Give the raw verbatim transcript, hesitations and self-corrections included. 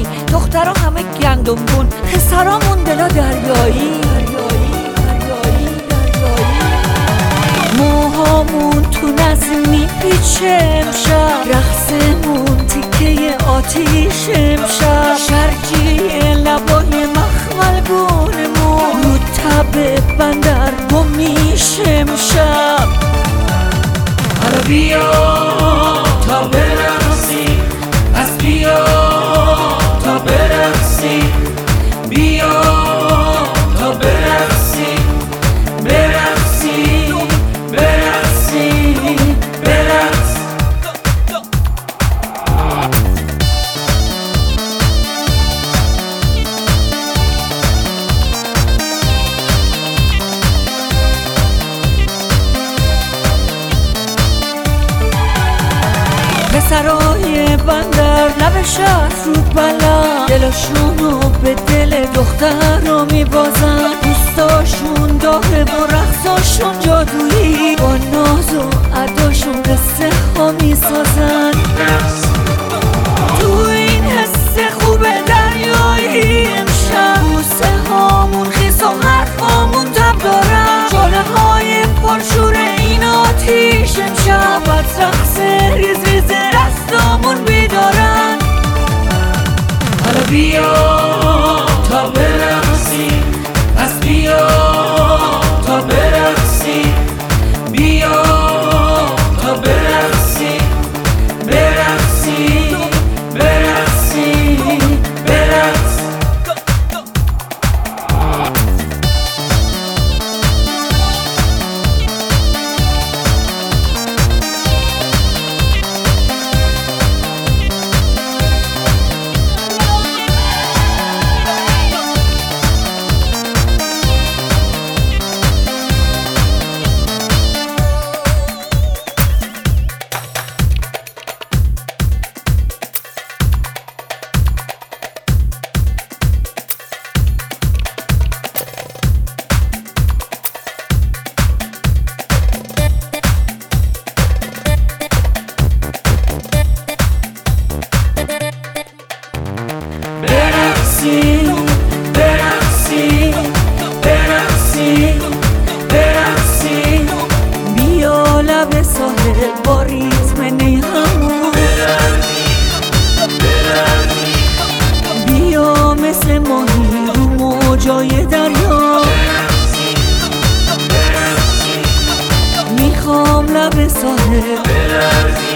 دخترها همه گندمگون، پسرامون دلا دریایی. موهامون تو نسیم میپیچه امشب، رقصمون تیکه آتیش امشب، شرجی لبای مخملگونمون رو تب بندر گم میشه امشب. حالا بیا تا برقصی، پس بیا تا برقصی، بیا تا برقصی، برقصی برقصی برقص. پسرای بندر لب شهر رو بلند، دلشونو به دل دختر رو میبازن، دوستاشون داغه و رقصاشون جادویی، با ناز و اداشون قصه ها میسازن. تو این حس خوب دریایی امشب، بوسه هامون خیس و حرفامون تب دارن، شعله های پرشور این آتیش امشب، از رقص ریز ریز دستامون بیدارن. حالا بیا تا برقصی، پس بیا تا برقصی، بیا تا برقصی، برقصی برقصی برقص. برقصی برقصی برقصی برقصی، بیا لب ساحل با ریتم نیمون، بیا مثل ماهی رو موجای دریا، میخوام لب ساحل